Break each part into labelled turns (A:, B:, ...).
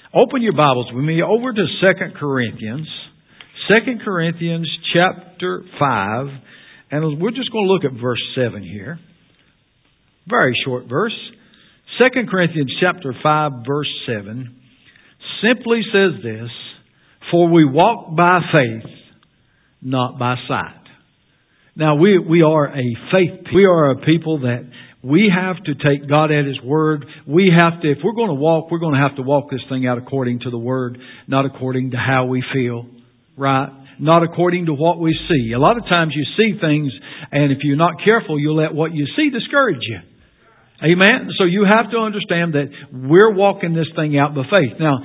A: Open your Bibles with me over to 2 Corinthians. 2 Corinthians chapter 5. And we're just going to look at verse 7 here. Very short verse. 2 Corinthians chapter 5 verse 7 simply says this: "For we walk by faith, not by sight." Now we are a faith people. We are a people that we have to take God at His Word. We have to, if we're going to walk, we're going to have to walk this thing out according to the Word, not according to how we feel, right? Not according to what we see. A lot of times you see things, and if you're not careful, you'll let what you see discourage you. Amen? So you have to understand that we're walking this thing out by faith. Now,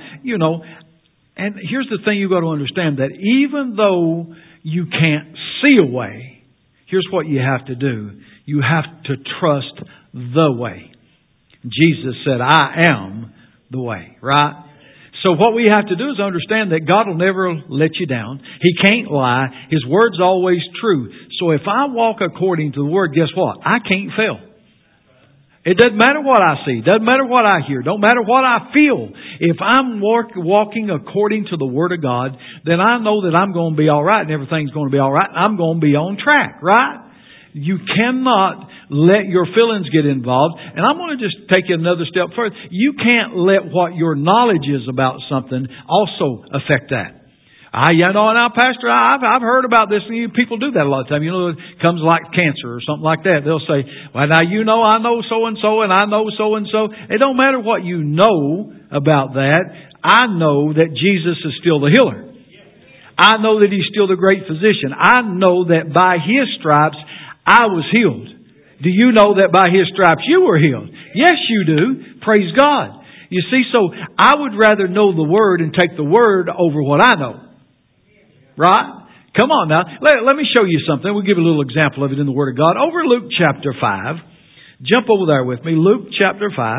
A: and here's the thing you've got to understand, that even though you can't see a way, here's what you have to do. You have to trust the way. Jesus said, "I am the way," right? So what we have to do is understand that God will never let you down. He can't lie. His Word's always true. So if I walk according to the Word, guess what? I can't fail. It doesn't matter what I see. Doesn't matter what I hear. Don't matter what I feel. If I'm walking according to the Word of God, then I know that I'm going to be all right and everything's going to be all right. I'm going to be on track, right? You cannot let your feelings get involved. And I'm going to just take it another step further. You can't let what your knowledge is about something also affect that. Now, Pastor, I've heard about this. People do that a lot of time. It comes like cancer or something like that. They'll say, "Well, now I know so-and-so and I know so-and-so." It don't matter what you know about that. I know that Jesus is still the healer. I know that He's still the great physician. I know that by His stripes, I was healed. Do you know that by His stripes you were healed? Yes, you do. Praise God. You see, so I would rather know the Word and take the Word over what I know. Right? Come on now. Let me show you something. We'll give a little example of it in the Word of God. Over Luke chapter 5. Jump over there with me. Luke chapter 5.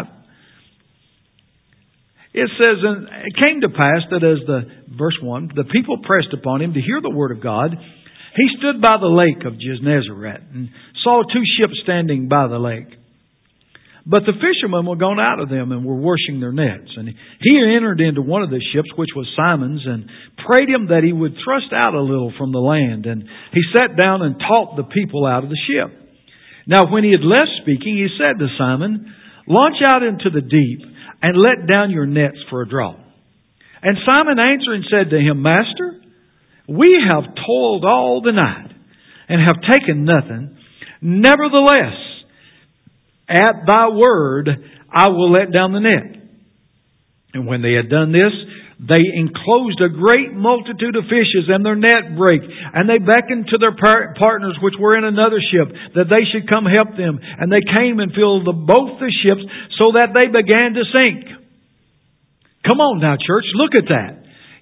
A: It says, "And it came to pass that as verse 1, the people pressed upon Him to hear the Word of God, He stood by the lake of Gennesaret and saw two ships standing by the lake. But the fishermen were gone out of them and were washing their nets. And He entered into one of the ships, which was Simon's, and prayed him that he would thrust out a little from the land. And He sat down and taught the people out of the ship. Now when He had left speaking, He said to Simon, 'Launch out into the deep and let down your nets for a draught.' And Simon answered and said to Him, 'Master, we have toiled all the night and have taken nothing. Nevertheless, at Thy word, I will let down the net.' And when they had done this, they enclosed a great multitude of fishes, and their net brake. And they beckoned to their partners which were in another ship, that they should come help them. And they came and filled both the ships, so that they began to sink." Come on now, church, look at that.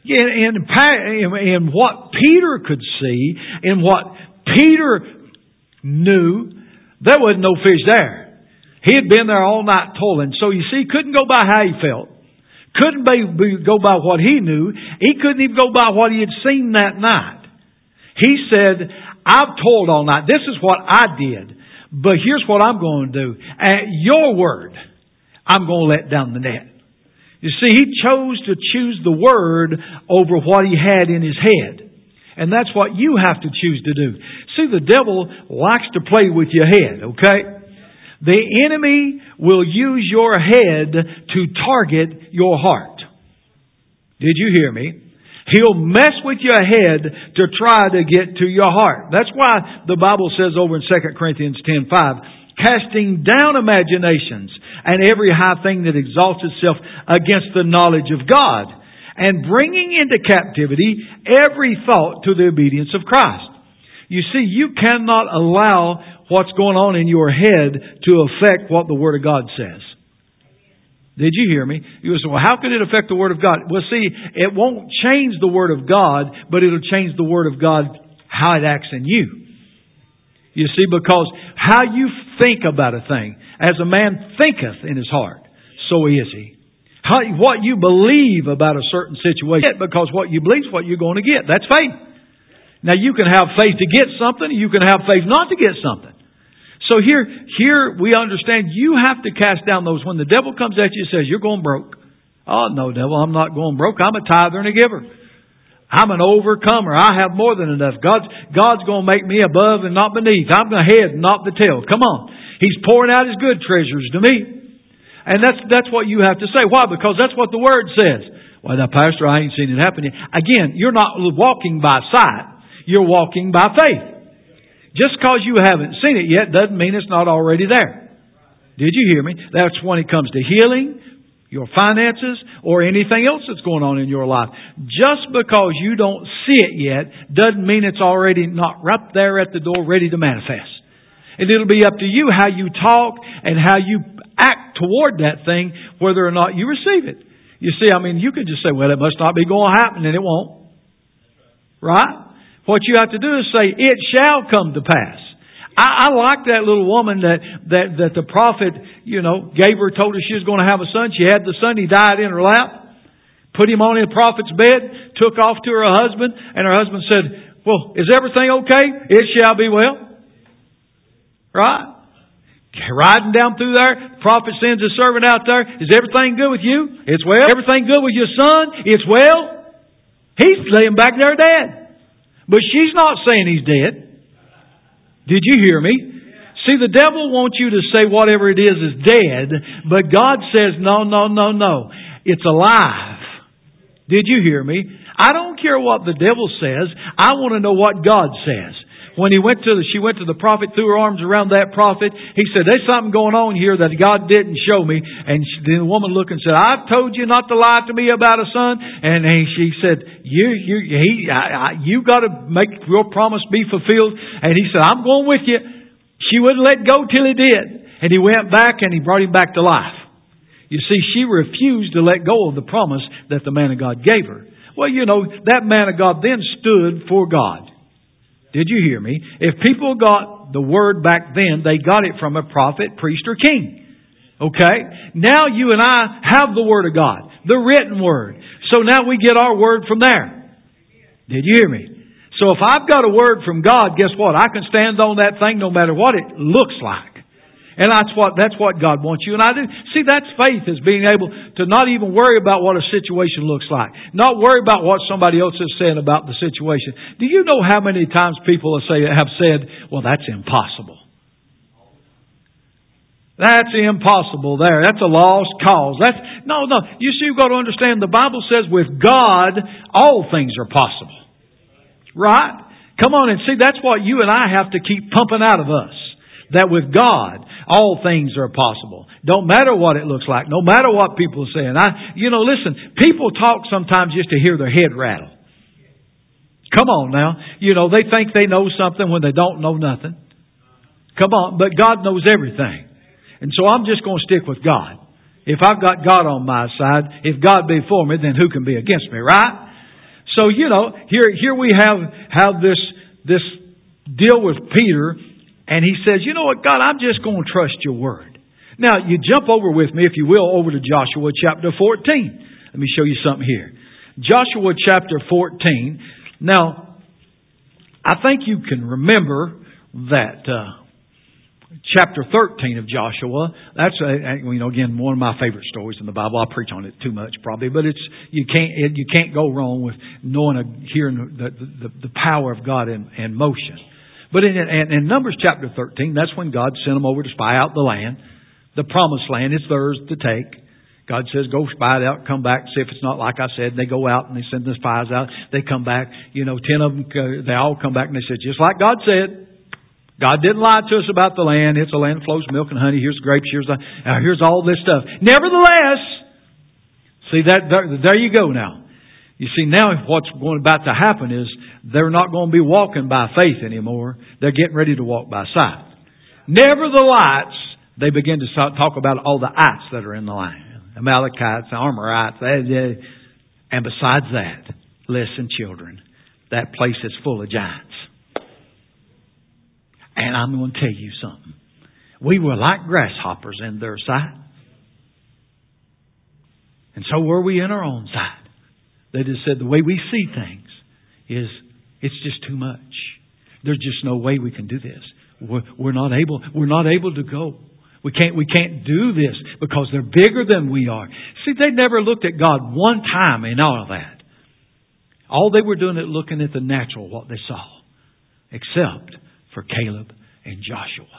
A: In what Peter could see, in what Peter knew, there was no fish there. He had been there all night toiling. So you see, couldn't go by how he felt. Couldn't go by what he knew. He couldn't even go by what he had seen that night. He said, "I've toiled all night. This is what I did. But here's what I'm going to do. At your word, I'm going to let down the net." You see, he chose to choose the Word over what he had in his head. And that's what you have to choose to do. See, the devil likes to play with your head, okay? The enemy will use your head to target your heart. Did you hear me? He'll mess with your head to try to get to your heart. That's why the Bible says over in 2 Corinthians 10:5, "Casting down imaginations and every high thing that exalts itself against the knowledge of God, and bringing into captivity every thought to the obedience of Christ." You see, you cannot allow what's going on in your head to affect what the Word of God says. Did you hear me? You say, "Well, how could it affect the Word of God?" Well, see, it won't change the Word of God, but it'll change the Word of God, how it acts in you. You see, because how you think about a thing, as a man thinketh in his heart, so is he. What you believe about a certain situation, because what you believe is what you're going to get. That's faith. Now you can have faith to get something, you can have faith not to get something. So here we understand you have to cast down those. When the devil comes at you and says, "You're going broke," Oh, no, devil, I'm not going broke. I'm a tither and a giver. I'm an overcomer. I have more than enough. God's going to make me above and not beneath. I'm the head and not the tail. Come on. He's pouring out His good treasures to me. And that's what you have to say. Why? Because that's what the Word says. Well, now, Pastor, I ain't seen it happen yet. Again, you're not walking by sight. You're walking by faith. Just because you haven't seen it yet doesn't mean it's not already there. Did you hear me? That's when it comes to healing, your finances, or anything else that's going on in your life. Just because you don't see it yet doesn't mean it's already not right there at the door ready to manifest. And it'll be up to you how you talk and how you act toward that thing, whether or not you receive it. You see, you could just say, well, it must not be going to happen, and it won't. Right? What you have to do is say, it shall come to pass. I like that little woman that the prophet, gave her, told her she was going to have a son. She had the son. He died in her lap. Put him on the prophet's bed. Took off to her husband. And her husband said, well, is everything okay? It shall be well. Right? Riding down through there. The prophet sends his servant out there. Is everything good with you? It's well. Everything good with your son? It's well. He's laying back there dead. But she's not saying he's dead. Did you hear me? See, the devil wants you to say whatever it is dead, but God says, no. It's alive. Did you hear me? I don't care what the devil says. I want to know what God says. When she went to the prophet, threw her arms around that prophet. He said, there's something going on here that God didn't show me. And the woman looked and said, I've told you not to lie to me about a son. And she said, you got to make your promise be fulfilled. And he said, I'm going with you. She wouldn't let go till he did. And he went back and he brought him back to life. You see, she refused to let go of the promise that the man of God gave her. Well, that man of God then stood for God. Did you hear me? If people got the word back then, they got it from a prophet, priest, or king. Okay? Now you and I have the Word of God. The written Word. So now we get our word from there. Did you hear me? So if I've got a word from God, guess what? I can stand on that thing no matter what it looks like. And that's what God wants you and I to do. See, that's faith, is being able to not even worry about what a situation looks like. Not worry about what somebody else is saying about the situation. Do you know how many times people have said, well, that's impossible. That's impossible there. That's a lost cause. No. You see, you've got to understand, the Bible says with God, all things are possible. Right? Come on and see, that's what you and I have to keep pumping out of us. That with God, all things are possible. Don't matter what it looks like. No matter what people are saying. Listen, people talk sometimes just to hear their head rattle. Come on now. They think they know something when they don't know nothing. Come on. But God knows everything. And so I'm just going to stick with God. If I've got God on my side, if God be for me, then who can be against me, right? So, here we have this deal with Peter. And he says, you know what, God, I'm just going to trust your word. Now, you jump over with me, if you will, over to Joshua chapter 14. Let me show you something here. Joshua chapter 14. Now, I think you can remember that chapter 13 of Joshua. That's, again, one of my favorite stories in the Bible. I preach on it too much, probably. But you can't go wrong with hearing the power of God in motion. But in Numbers chapter 13, that's when God sent them over to spy out the land. The promised land, it's theirs to take. God says, go spy it out, come back, see if it's not like I said. They go out and they send the spies out. They come back, 10 of them, they all come back and they said, just like God said. God didn't lie to us about the land. It's a land that flows milk and honey. Here's grapes. Here's all this stuff. Nevertheless, see that there you go now. You see, now what's about to happen is they're not going to be walking by faith anymore. They're getting ready to walk by sight. Nevertheless, they begin to talk about all the ites that are in the land. Amalekites, the Amorites. And besides that, listen, children, that place is full of giants. And I'm going to tell you something. We were like grasshoppers in their sight. And so were we in our own sight. They just said the way we see things is it's just too much. There's just no way we can do this. We're not able to go. We can't do this because they're bigger than we are. See, they never looked at God one time in all of that. All they were doing is looking at the natural, what they saw. Except for Caleb and Joshua.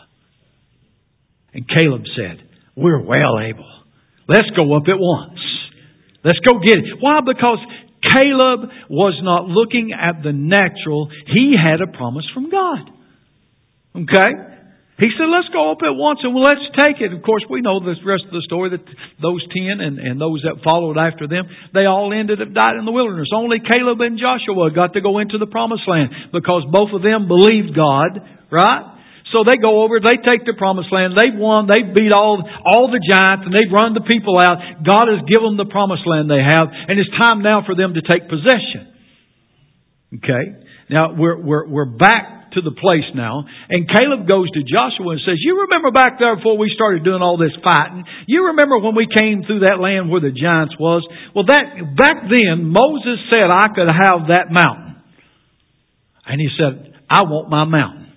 A: And Caleb said, we're well able. Let's go up at once. Let's go get it. Why? Because Caleb was not looking at the natural. He had a promise from God. Okay? He said, let's go up at once and let's take it. Of course, we know the rest of the story, that those 10 and those that followed after them, they all ended up dying in the wilderness. Only Caleb and Joshua got to go into the promised land because both of them believed God, right? So they go over, they take the promised land, they've won, they've beat all the giants, and they've run the people out. God has given them the promised land they have, and it's time now for them to take possession. Okay? Now, we're back to the place now. And Caleb goes to Joshua and says, you remember back there before we started doing all this fighting? You remember when we came through that land where the giants was? Well, back then, Moses said I could have that mountain. And he said, I want my mountain.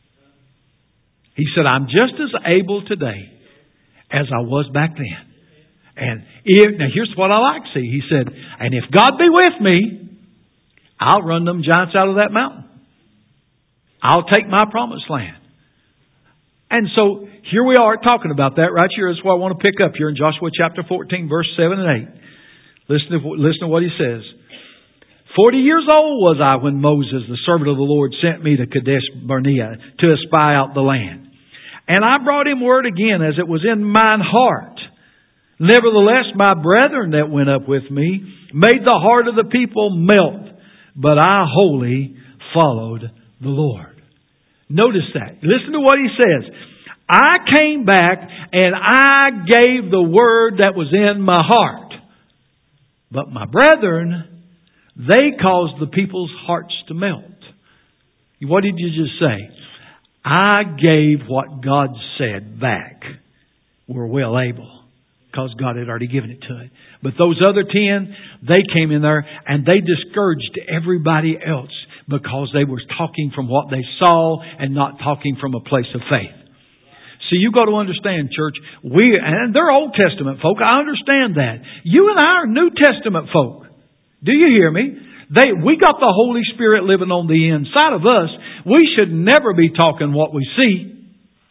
A: He said, I'm just as able today as I was back then. And now here's what I like to see. He said, and if God be with me, I'll run them giants out of that mountain. I'll take my promised land. And so here we are talking about that right here. That's what I want to pick up here in Joshua chapter 14, verse 7 and 8. Listen to what he says. 40 years old was I when Moses, the servant of the Lord, sent me to Kadesh Barnea to espy out the land. And I brought him word again as it was in mine heart. Nevertheless, my brethren that went up with me made the heart of the people melt, but I wholly followed the Lord. Notice that. Listen to what he says. I came back and I gave the word that was in my heart. But my brethren, they caused the people's hearts to melt. What did you just say? I gave what God said back. We're well able. Because God had already given it to it. But those other 10, they came in there and they discouraged everybody else. Because they were talking from what they saw and not talking from a place of faith. See, you've got to understand, church, and they're Old Testament folk, I understand that. You and I are New Testament folk. Do you hear me? We got the Holy Spirit living on the inside of us. We should never be talking what we see.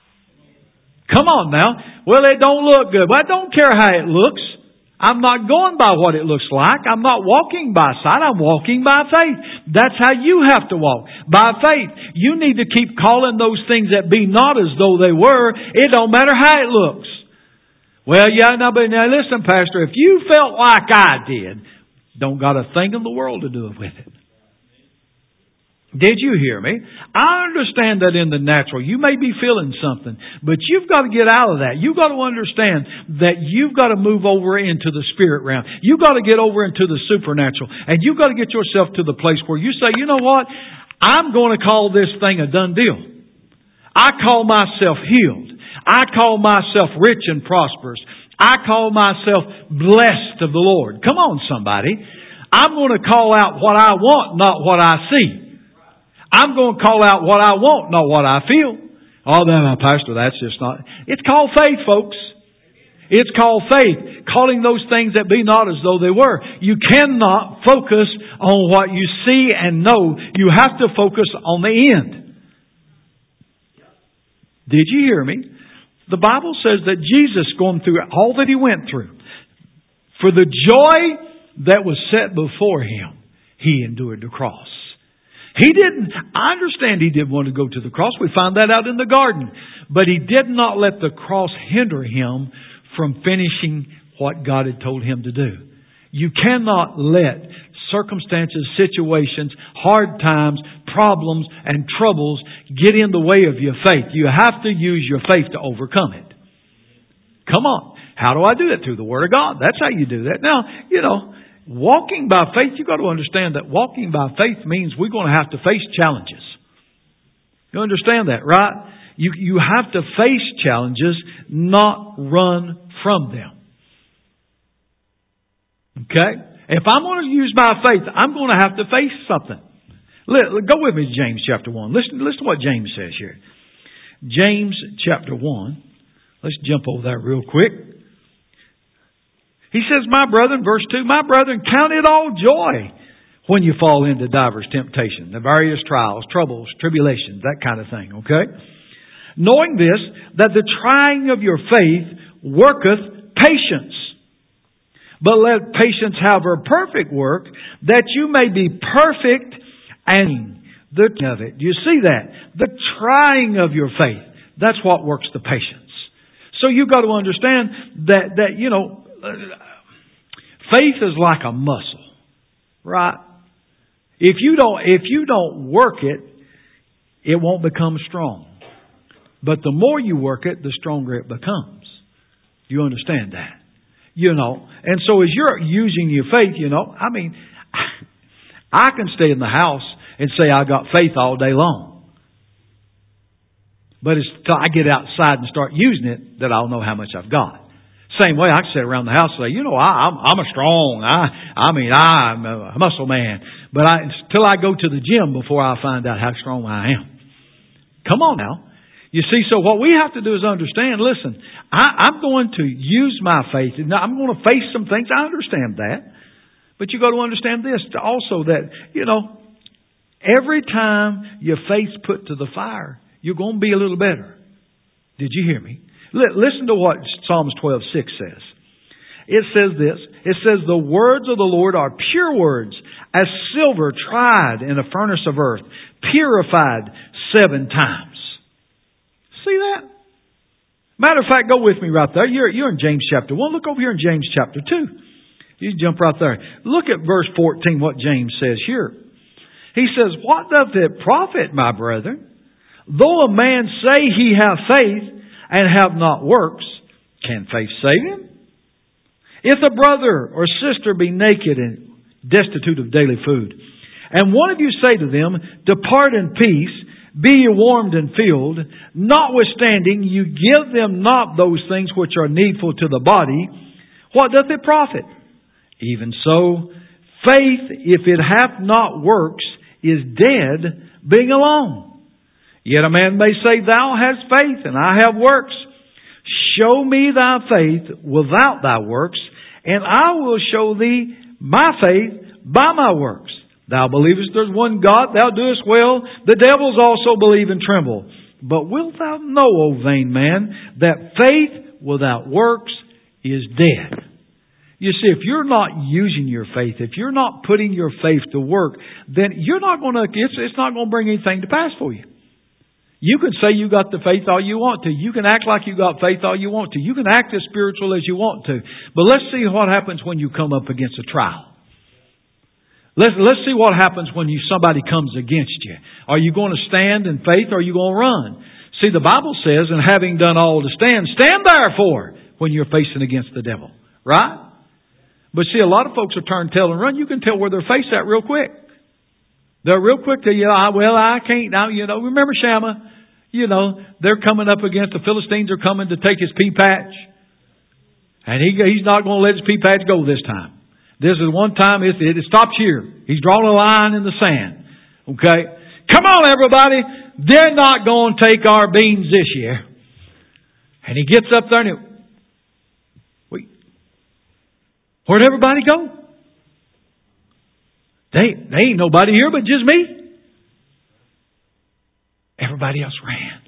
A: Come on now. Well, it don't look good. Well, I don't care how it looks. I'm not going by what it looks like. I'm not walking by sight. I'm walking by faith. That's how you have to walk. By faith. You need to keep calling those things that be not as though they were. It don't matter how it looks. Well, yeah, now listen, Pastor, if you felt like I did, don't got a thing in the world to do with it. Did you hear me? I understand that in the natural. You may be feeling something, but you've got to get out of that. You've got to understand that you've got to move over into the spirit realm. You've got to get over into the supernatural. And you've got to get yourself to the place where you say, you know what? I'm going to call this thing a done deal. I call myself healed. I call myself rich and prosperous. I call myself blessed of the Lord. Come on, somebody. I'm going to call out what I want, not what I see. I'm going to call out what I want, not what I feel. Oh, no, Pastor, that's just not... It's called faith, folks. It's called faith. Calling those things that be not as though they were. You cannot focus on what you see and know. You have to focus on the end. Did you hear me? The Bible says that Jesus, going through all that He went through, for the joy that was set before Him, He endured the cross. I understand He didn't want to go to the cross. We find that out in the garden. But He did not let the cross hinder Him from finishing what God had told Him to do. You cannot let circumstances, situations, hard times, problems, and troubles get in the way of your faith. You have to use your faith to overcome it. Come on. How do I do that? Through the Word of God. That's how you do that. Now, walking by faith, you've got to understand that walking by faith means we're going to have to face challenges. You understand that, right? You have to face challenges, not run from them. Okay? If I'm going to use my faith, I'm going to have to face something. Go with me to James chapter 1. Listen to what James says here. James chapter 1, Let's jump over that real quick. He says, my brethren, verse 2, my brethren, count it all joy when you fall into divers temptation, the various trials, troubles, tribulations, that kind of thing, okay? Knowing this, that the trying of your faith worketh patience. But let patience have her perfect work, that you may be perfect and the of it. You see that? The trying of your faith. That's what works the patience. So you've got to understand that faith is like a muscle, right? If you don't work it, it won't become strong. But the more you work it, the stronger it becomes. You understand that? And so as you're using your faith, I can stay in the house and say I got faith all day long. But it's till I get outside and start using it that I'll know how much I've got. Same way, I can sit around the house and say, I'm a strong, I'm a muscle man. But till I go to the gym before I find out how strong I am. Come on now. You see, so what we have to do is understand, listen, I'm going to use my faith. I'm going to face some things. I understand that. But you got to understand this also, that, every time your faith's put to the fire, you're going to be a little better. Did you hear me? Listen to what Psalms 12:6 says. It says this. It says, the words of the Lord are pure words, as silver tried in a furnace of earth, purified 7 times. See that? Matter of fact, go with me right there. You're in James chapter 1. Look over here in James chapter 2. You jump right there. Look at verse 14, what James says here. He says, what doth it profit, my brethren, though a man say he have faith and have not works, can faith save him? If a brother or sister be naked and destitute of daily food, and one of you say to them, depart in peace, be ye warmed and filled, notwithstanding you give them not those things which are needful to the body, what doth it profit? Even so, faith, if it hath not works, is dead, being alone. Yet a man may say, thou hast faith, and I have works. Show me thy faith without thy works, and I will show thee my faith by my works. Thou believest there's one God, thou doest well. The devils also believe and tremble. But wilt thou know, O vain man, that faith without works is dead? You see, if you're not using your faith, if you're not putting your faith to work, then you're not going to, it's not going to bring anything to pass for you. You can say you got the faith all you want to. You can act like you got faith all you want to. You can act as spiritual as you want to. But let's see what happens when you come up against a trial. Let's see what happens when somebody comes against you. Are you going to stand in faith or are you going to run? See, the Bible says, and having done all to stand, stand therefore when you're facing against the devil. Right? But see, a lot of folks are turn, tail, and run. You can tell where they're faced at real quick. They're real quick to, I can't now, remember Shammah? They're coming up against, the Philistines are coming to take his pea patch. And he's not going to let his pea patch go this time. This is one time, it stops here. He's drawn a line in the sand. Okay? Come on, everybody. They're not going to take our beans this year. And he gets up there and where'd everybody go? They ain't nobody here but just me. Everybody else ran.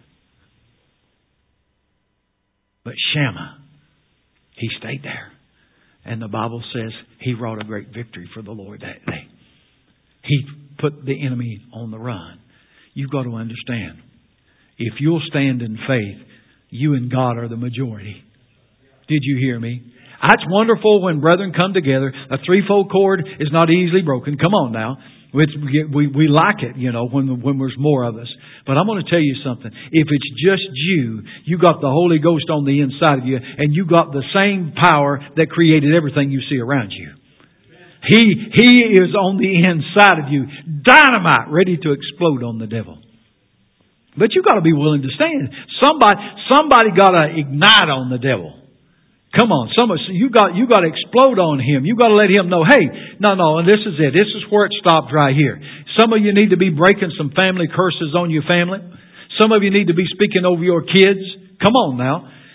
A: But Shammah, he stayed there. And the Bible says he wrought a great victory for the Lord that day. He put the enemy on the run. You've got to understand, if you'll stand in faith, you and God are the majority. Did you hear me? It's wonderful when brethren come together. A threefold cord is not easily broken. Come on now. We like it, when there's more of us. But I'm going to tell you something. If it's just you got the Holy Ghost on the inside of you, and you got the same power that created everything you see around you. He is on the inside of you. Dynamite, ready to explode on the devil. But you got to be willing to stand. Somebody got to ignite on the devil. Come on, you got to explode on him. You got to let him know, hey, no, and this is it. This is where it stopped right here. Some of you need to be breaking some family curses on your family. Some of you need to be speaking over your kids. Come on now.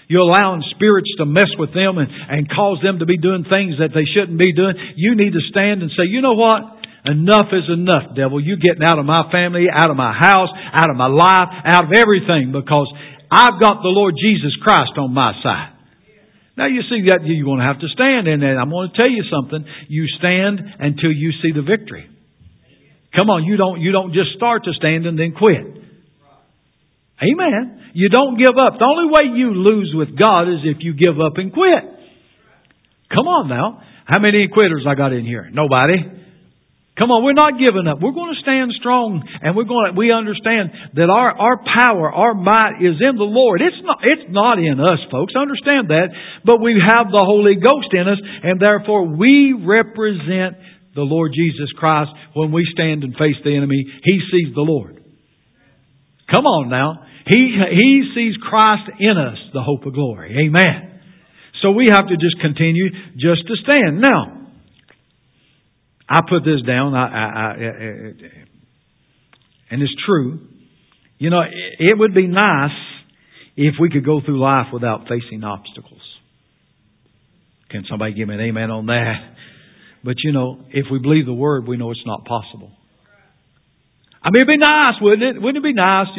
A: You're allowing spirits to mess with them and cause them to be doing things that they shouldn't be doing. You need to stand and say, you know what? Enough is enough, devil. You're getting out of my family, out of my house, out of my life, out of everything, because I've got the Lord Jesus Christ on my side. Now you see that you're going to have to stand in that. I'm going to tell you something. You stand until you see the victory. Come on, you don't just start to stand and then quit. Amen. You don't give up. The only way you lose with God is if you give up and quit. Come on now. How many quitters I got in here? Nobody. Come on, we're not giving up. We're going to stand strong, and we understand that our power, our might is in the Lord. It's not in us, folks. Understand that. But we have the Holy Ghost in us, and therefore we represent the Lord Jesus Christ. When we stand and face the enemy, He sees the Lord. Come on now. He sees Christ in us, the hope of glory. Amen. So we have to just continue just to stand. Now, I put this down, and it's true. You know, it would be nice if we could go through life without facing obstacles. Can somebody give me an amen on that? But you know, if we believe the Word, we know it's not possible. I mean, it'd be nice, wouldn't it? Wouldn't it be nice,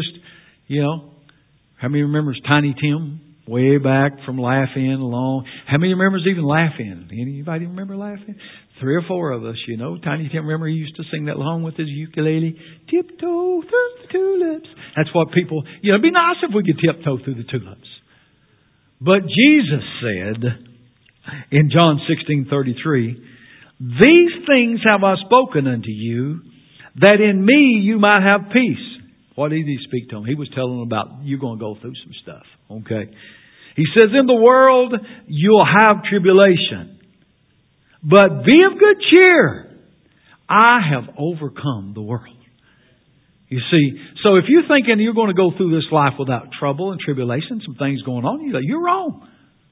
A: how many remembers Tiny Tim way back from Laugh-In along? How many remembers even Laugh-In? Anybody remember Laugh-In? 3 or 4 of us, Tiny Tim, remember he used to sing that along with his ukulele? Tiptoe through the tulips. That's what people, it'd be nice if we could tiptoe through the tulips. But Jesus said in John 16:33, these things have I spoken unto you, that in me you might have peace. What did He speak to them? He was telling them about, you're going to go through some stuff. Okay. He says, in the world you'll have tribulation. But be of good cheer. I have overcome the world. You see, so if you're thinking you're going to go through this life without trouble and tribulation, some things going on, you're wrong.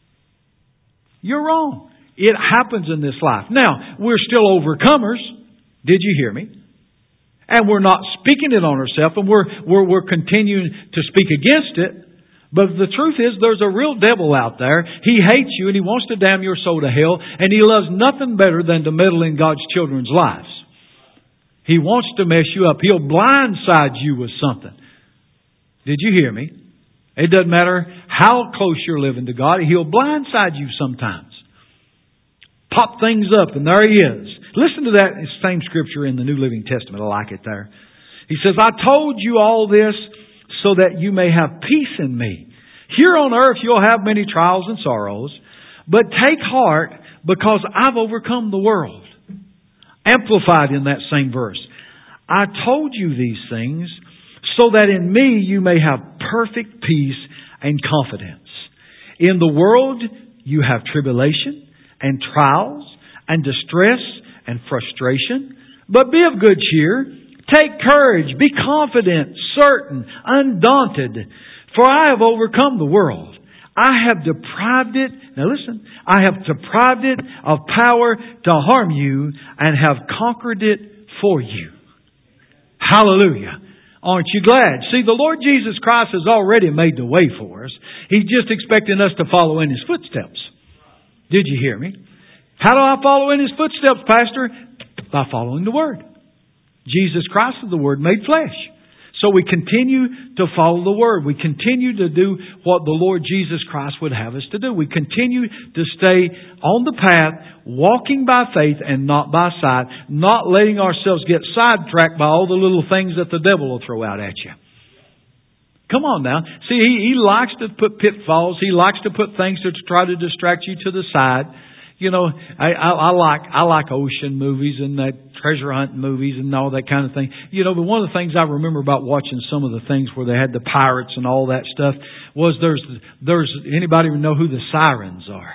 A: You're wrong. It happens in this life. Now, we're still overcomers. Did you hear me? And we're not speaking it on ourselves, and we're continuing to speak against it. But the truth is, there's a real devil out there. He hates you, and he wants to damn your soul to hell, and he loves nothing better than to meddle in God's children's lives. He wants to mess you up. He'll blindside you with something. Did you hear me? It doesn't matter how close you're living to God. He'll blindside you sometimes. Pop things up, and there He is. Listen to that same scripture in the New Living Testament. I like it there. He says, I told you all this so that you may have peace in me. Here on earth you'll have many trials and sorrows, but take heart because I've overcome the world. Amplified in that same verse. I told you these things so that in me you may have perfect peace and confidence. In the world you have tribulation and trials and distress and frustration, but be of good cheer. Take courage, be confident, certain, undaunted, for I have overcome the world. I have deprived it, now listen, I have deprived it of power to harm you and have conquered it for you. Hallelujah. Aren't you glad? See, the Lord Jesus Christ has already made the way for us. He's just expecting us to follow in His footsteps. Did you hear me? How do I follow in His footsteps, Pastor? By following the Word. Jesus Christ is the Word made flesh. So we continue to follow the Word. We continue to do what the Lord Jesus Christ would have us to do. We continue to stay on the path, walking by faith and not by sight, not letting ourselves get sidetracked by all the little things that the devil will throw out at you. Come on now. See, he likes to put pitfalls. He likes to put things to try to distract you to the side. I like ocean movies and that treasure hunt movies and all that kind of thing. But one of the things I remember about watching some of the things where they had the pirates and all that stuff was there's anybody know who the sirens are?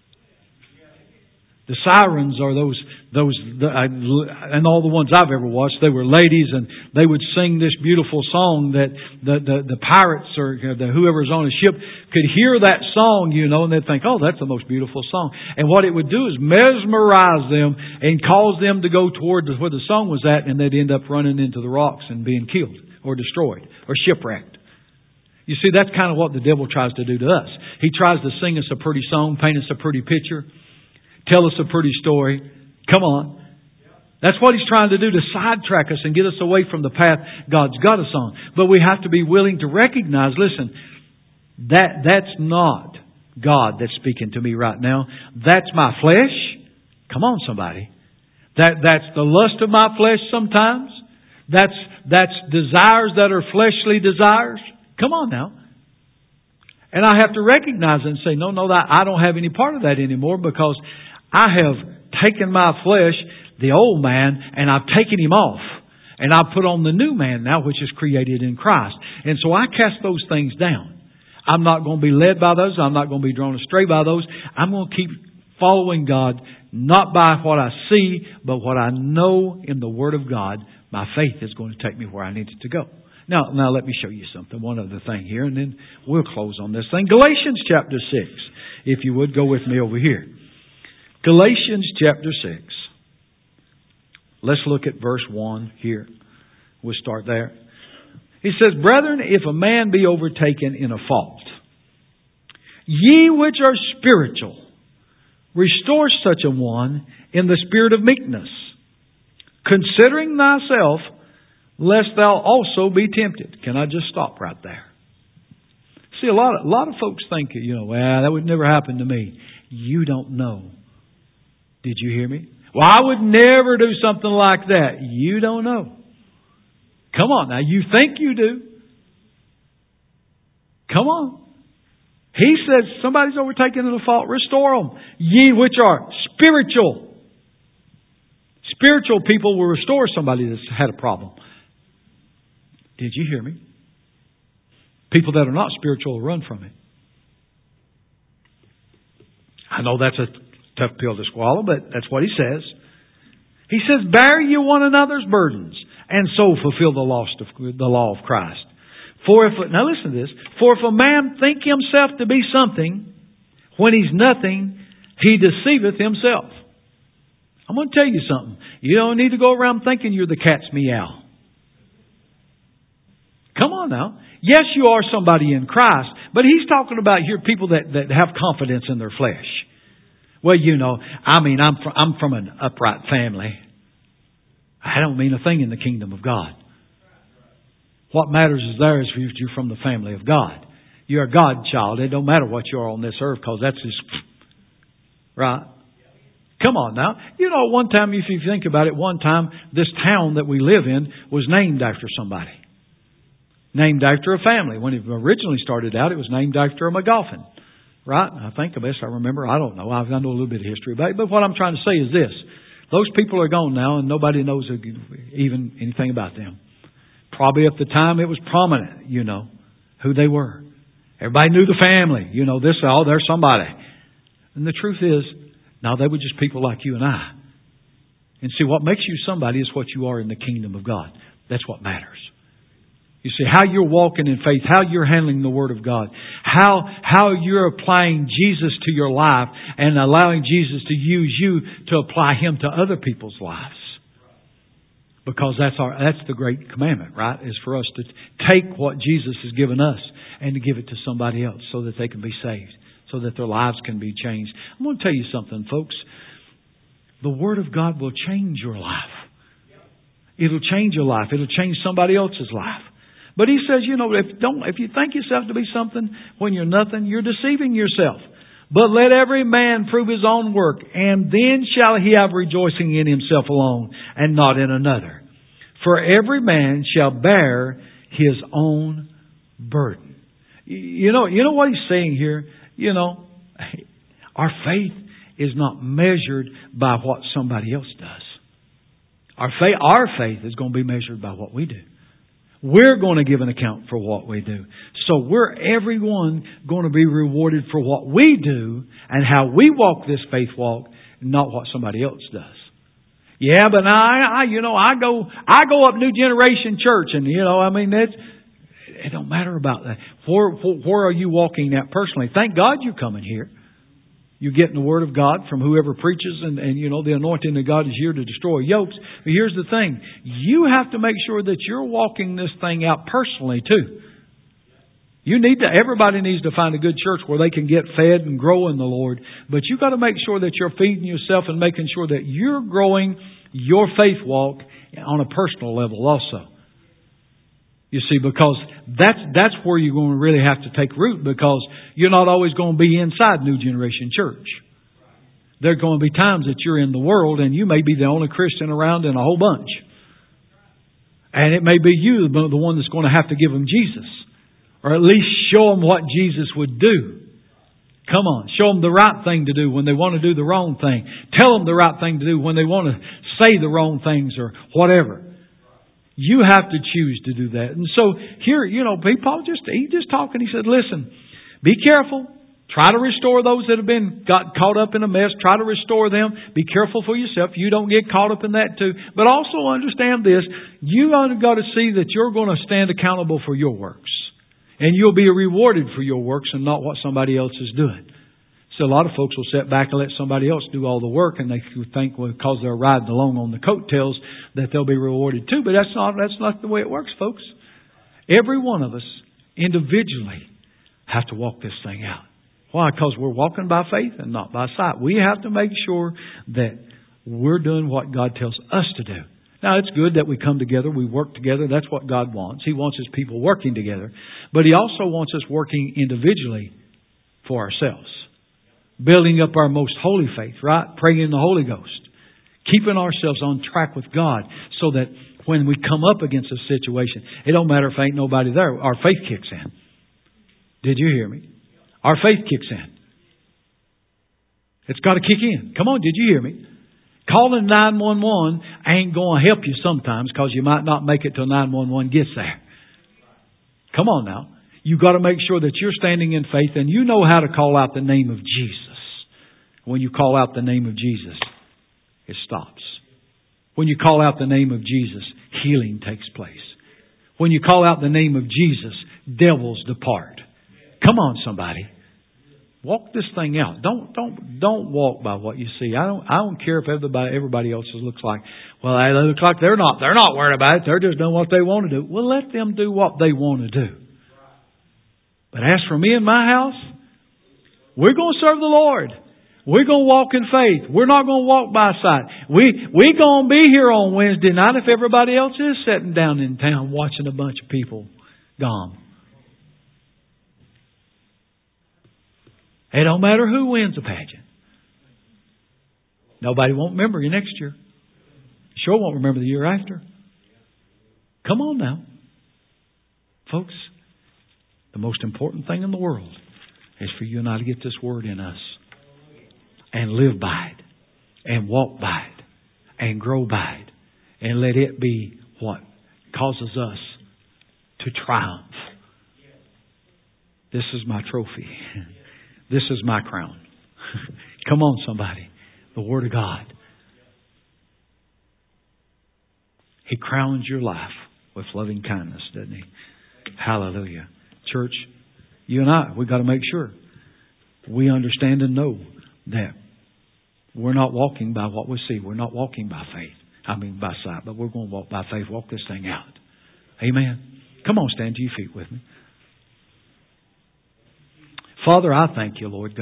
A: The sirens are those, and all the ones I've ever watched, they were ladies and they would sing this beautiful song that the pirates or whoever's on a ship could hear that song, and they'd think, oh, that's the most beautiful song. And what it would do is mesmerize them and cause them to go toward where the song was at, and they'd end up running into the rocks and being killed or destroyed or shipwrecked. You see, that's kind of what the devil tries to do to us. He tries to sing us a pretty song, paint us a pretty picture, tell us a pretty story. Come on. That's what he's trying to do, to sidetrack us and get us away from the path God's got us on. But we have to be willing to recognize, listen, that's not God that's speaking to me right now. That's my flesh. Come on, somebody. That's the lust of my flesh sometimes. That's desires that are fleshly desires. Come on now. And I have to recognize it and say, no, I don't have any part of that anymore, because I have taken my flesh, the old man, and I've taken him off. And I've put on the new man now, which is created in Christ. And so I cast those things down. I'm not going to be led by those. I'm not going to be drawn astray by those. I'm going to keep following God, not by what I see, but what I know in the Word of God. My faith is going to take me where I need it to go. Now let me show you something. One other thing here, and then we'll close on this thing. Galatians chapter 6. If you would, go with me over here. Galatians chapter 6. Let's look at verse 1 here. We'll start there. He says, Brethren, if a man be overtaken in a fault, ye which are spiritual, restore such a one in the spirit of meekness, considering thyself, lest thou also be tempted. Can I just stop right there? See, a lot of folks think, well, that would never happen to me. You don't know. Did you hear me? Well, I would never do something like that. You don't know. Come on now. You think you do. Come on. He says, somebody's overtaken in a fault, restore them. Ye which are spiritual. Spiritual people will restore somebody that's had a problem. Did you hear me? People that are not spiritual will run from it. I know that's a tough pill to swallow, but that's what he says. He says, bear you one another's burdens, and so fulfill the law of Christ. Now listen to this. For if a man think himself to be something, when he's nothing, he deceiveth himself. I'm going to tell you something. You don't need to go around thinking you're the cat's meow. Come on now. Yes, you are somebody in Christ, but he's talking about here people that have confidence in their flesh. Well, I'm from an upright family. I don't mean a thing in the kingdom of God. What matters is if you're from the family of God. You're a God child. It don't matter what you are on this earth, because that's His. Right? Come on now. One time, if you think about it, this town that we live in was named after somebody. Named after a family. When it originally started out, it was named after a McGoffin. Right? I think, best I remember. I don't know. I know a little bit of history about it. But what I'm trying to say is this. Those people are gone now, and nobody knows even anything about them. Probably at the time it was prominent, who they were. Everybody knew the family. There's somebody. And the truth is, no, they were just people like you and I. And see, what makes you somebody is what you are in the kingdom of God. That's what matters. You see, how you're walking in faith, how you're handling the Word of God, how you're applying Jesus to your life and allowing Jesus to use you to apply Him to other people's lives. Because that's the great commandment, right? Is for us to take what Jesus has given us and to give it to somebody else so that they can be saved, so that their lives can be changed. I'm going to tell you something, folks. The Word of God will change your life. It'll change your life. It'll change somebody else's life. But he says, if you think yourself to be something when you're nothing, you're deceiving yourself. But let every man prove his own work, and then shall he have rejoicing in himself alone, and not in another. For every man shall bear his own burden. You know what he's saying here? Our faith is not measured by what somebody else does. Our faith is going to be measured by what we do. We're going to give an account for what we do. So we're everyone going to be rewarded for what we do and how we walk this faith walk, not what somebody else does. Yeah, but I go up New Generation Church, and it don't matter about that. Where are you walking at personally? Thank God you're coming here. You're getting the Word of God from whoever preaches, and the anointing of God is here to destroy yokes. But here's the thing. You have to make sure that you're walking this thing out personally too. Everybody needs to find a good church where they can get fed and grow in the Lord. But you've got to make sure that you're feeding yourself and making sure that you're growing your faith walk on a personal level also. You see, because that's where you're going to really have to take root, because you're not always going to be inside New Generation Church. There are going to be times that you're in the world and you may be the only Christian around in a whole bunch. And it may be you, the one that's going to have to give them Jesus. Or at least show them what Jesus would do. Come on, show them the right thing to do when they want to do the wrong thing. Tell them the right thing to do when they want to say the wrong things or whatever. You have to choose to do that. And so here, Paul he's just talking. He said, listen, be careful. Try to restore those that have got caught up in a mess. Try to restore them. Be careful for yourself. You don't get caught up in that too. But also understand this. You got to see that you're going to stand accountable for your works. And you'll be rewarded for your works and not what somebody else is doing. So a lot of folks will sit back and let somebody else do all the work, and they think, well, because they're riding along on the coattails, that they'll be rewarded too. But that's not the way it works, folks. Every one of us individually have to walk this thing out. Why? Because we're walking by faith and not by sight. We have to make sure that we're doing what God tells us to do. Now, it's good that we come together, we work together. That's what God wants. He wants His people working together. But He also wants us working individually for ourselves. Building up our most holy faith, right? Praying in the Holy Ghost. Keeping ourselves on track with God so that when we come up against a situation, it don't matter if ain't nobody there, our faith kicks in. Did you hear me? Our faith kicks in. It's got to kick in. Come on, did you hear me? Calling 911 ain't going to help you sometimes, because you might not make it till 911 gets there. Come on now. You've got to make sure that you're standing in faith and you know how to call out the name of Jesus. When you call out the name of Jesus, it stops. When you call out the name of Jesus, healing takes place. When you call out the name of Jesus, devils depart. Come on, somebody. Walk this thing out. Don't walk by what you see. I don't care if everybody else looks like, well, they look like they're not worried about it. They're just doing what they want to do. Well, let them do what they want to do. But as for me and my house, we're going to serve the Lord. We're going to walk in faith. We're not going to walk by sight. We're going to be here on Wednesday night if everybody else is sitting down in town watching a bunch of people gone. It don't matter who wins the pageant. Nobody won't remember you next year. Sure won't remember the year after. Come on now. Folks, the most important thing in the world is for you and I to get this word in us and live by it and walk by it and grow by it and let it be what causes us to triumph. This is my trophy. This is my crown. Come on, somebody. The Word of God. He crowns your life with loving kindness, doesn't He? Hallelujah. Church, you and I, we've got to make sure we understand and know that we're not walking by what we see. We're not walking by faith. By sight. But we're going to walk by faith. Walk this thing out. Amen. Come on, stand to your feet with me. Father, I thank you, Lord God.